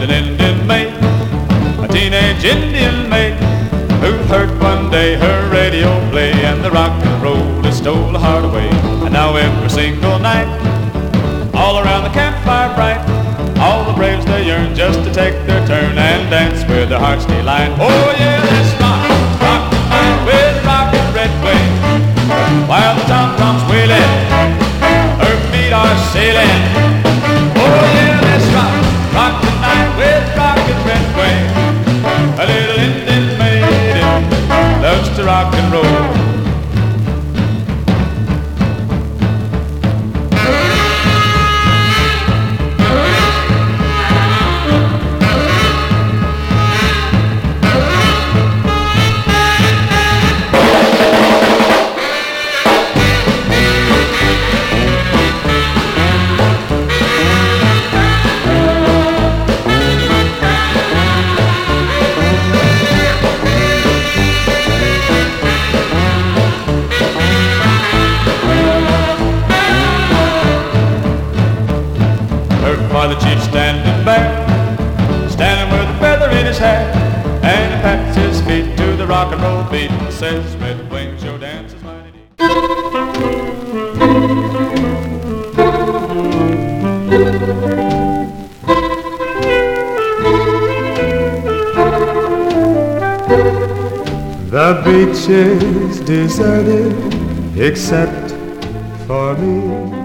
an Indian maid, a teenage Indian maid, who heard one day her radio play, and the rock and roll that stole her heart away. And now every single night, all around the campfire bright, all the braves they yearn just to take their turn and dance with their heart's delight. Oh yeah, let's rock tonight with rockin' red wing, while the tom-toms wailing, her feet are sailing. Oh yeah, let's rock tonight with rockin' red wing. A little Indian maiden loves to rock and roll. The chief standing back, standing with a feather in his hat, and he pats his feet to the rock and roll beat and says, "Red wings, your dance is mighty neat." The beach is deserted except for me.